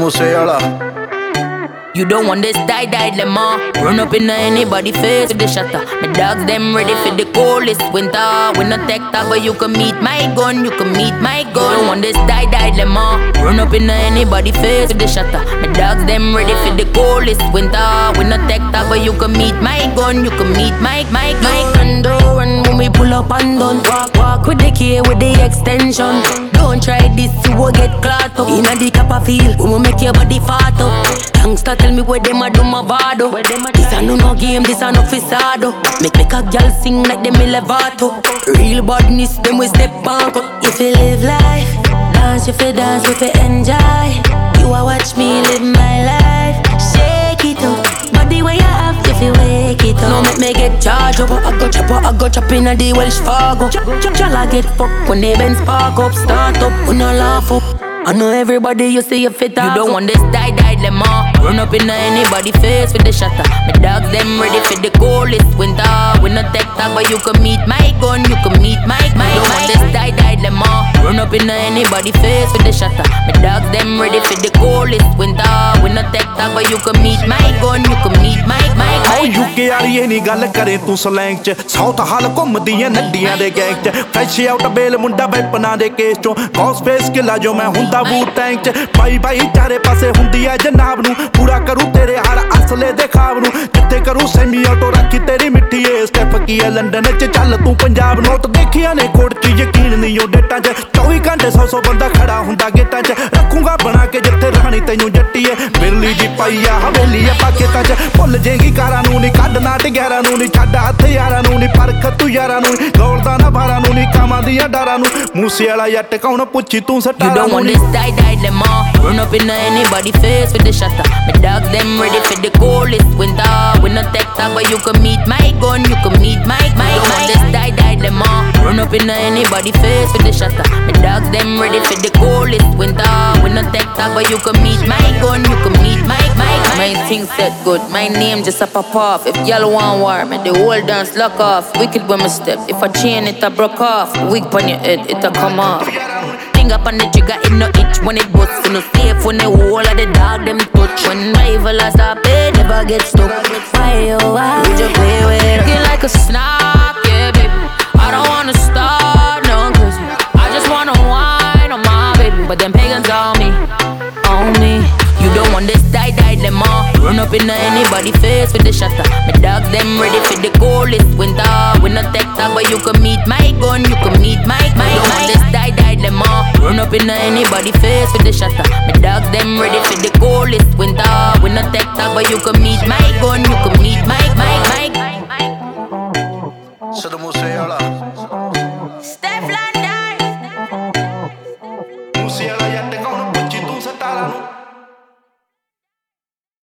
Museyala. You don't want this die lemon. Run up in anybody face with the shutter. My dogs them ready for the coldest winter. We not take that, but you can meet my gun. You can meet my gun. You don't want this die lemon. Run up in anybody face with the shutter. My dogs them ready for the coldest winter. We not take that, but you can meet my gun. You can meet my condo. And when we pull up and done, walk with the key with the extension. Don't try this, you will get caught up. Inna the Copperfield, we will make your body fat up. Youngster tell me where them a do my vado. This a no game, this a no fisado. Make a girl sing like them Levato. Real badness, them we step back up. If you live life, dance if you dance, if you enjoy. You a watch me live my life. Shake it up, body where you have if you wake it up. No make me get charged up. I go chop in a the Welsh Fargo. Y'all get fucked when they bend spark up. Start up, we no laugh up. I know everybody you see you fit up. You don't want this die lemon. Run up in anybody face with the shutter. My dogs them ready for the coldest winter. We not take that, but you can meet my gun. You can meet my You don't want this die lemon. Run up in anybody face with the shutter. My dogs them ready for the coldest winter. We not take that, but you can meet my gun. You can meet my UK ਵਾਲੀ ਇਹ ਨਹੀਂ ਗੱਲ ਕਰੇ ਤੂੰ slang ਚ south ਹਾਲ ਘੁੰਮਦੀਆਂ ਨੱਡੀਆਂ ਦੇ gang ਚ fresh out ਬੇਲ ਮੁੰਡਾ ਵੈਪਨਾਂ ਦੇ ਕੇਸ ਚੋਂ ਕੌਸ ਫੇਸ ਕਿਲਾ ਜੋ ਮੈਂ ਹੁੰਦਾ ਬੂਟ ਟੈਂਕ ਚ ਬਾਈ ਚਾਰੇ ਪਾਸੇ ਹੁੰਦੀ ਐ ਜਨਾਬ ਨੂੰ ਪੂਰਾ ਕਰੂ ਤੇਰੇ ਹਰ ਅਸਲੇ ਦੇ ਖਾਬ ਨੂੰ ਕਿੱਥੇ ਕਰੂ ਸੈਮੀ ਆਟੋ ਰੱਖੀ ਤੇਰੀ ਮਿੱਠੀ ਏ ਸਟੈਪ ਕੀ ਐ ਲੰਡਨ ਚ ਚੱਲ ਤੂੰ ਪੰਜਾਬ ਨੋਟ ਦੇਖੀਆਂ ਨੇ ਕੋਟ ਚ ਯਕੀਨ ਨਹੀਂ ਉਹ ਡੇਟਾਂ ਚ 24 ਘੰਟੇ 100 ਬੰਦਾ ਖੜਾ ਹੁੰਦਾ ਗੇਟਾਂ ਚ ਰੱਖੂਗਾ ਬਣਾ ਕੇ ਜਿੱਥੇ ਰਾਣੀ ਤੈਨੂੰ ਜੱਟੀ ਏ ਬਿਰਲੀ ਦੀ ਪਾਈ ਆ ਹਵੇਲੀ ਆ ਪਾਕਿਸਤਾਨ ਚ ਭੁੱਲ ਜੇਗੀ ਕਾਰਾਂ ਨੂੰ ਨੀ ਕੱਢਣਾ ਟਿਆਰਾਂ ਨੂੰ ਨੀ ਛੱਡ ਹਥਿਆਰਾਂ ਨੂੰ ਨੀ ਪਰਖ ਤੂੰ ਯਾਰਾਂ ਨੂੰ ਗੋਲਦਾ ਨਾ ਬਾਰਾਂ ਨੂੰ ਨੀ ਕਾਮਾਂ ਦੀਆਂ ਡਾਰਾਂ ਨੂੰ ਮੂਸੇ ਵਾਲਾ ਜੱਟ ਕੌਣ ਪੁੱਛੀ ਤੂੰ ਸਟਾਰਾਂ ਨੂੰ ਨੀ die lemon. Run up in anybody face with the shutter. My dogs them ready for the coldest winter. We not take that, but you can meet my gun. You can meet my Don't want this die lemon. Run up in anybody face with the shutter. My dogs them ready for the coldest winter. We not take that, but you can meet my gun. You can meet my My thing set good. My name just a pop off. If y'all want war, make the whole dance lock off. Wicked when me step. If I chain it, I broke off. Wig on your head, it a come off. Finger on the trigger, it no itch when it busts. No safe when the whole of the dog them touch. When rival are stop it, never get stuck. Why oh why would you play with it? Looking like a snap, yeah baby. I don't wanna start no crazy. I just wanna whine on my baby, but them pagans on me. You don't want this die lemon. Run up in anybody face with the shutter. My dogs them ready for the coldest winter. We not take that, but you can meet my gun. You can meet my Don't want this die lemon. Run up in anybody face with the shutter. My dogs them ready for the coldest winter. We not take that, but you can meet my gun. You can meet my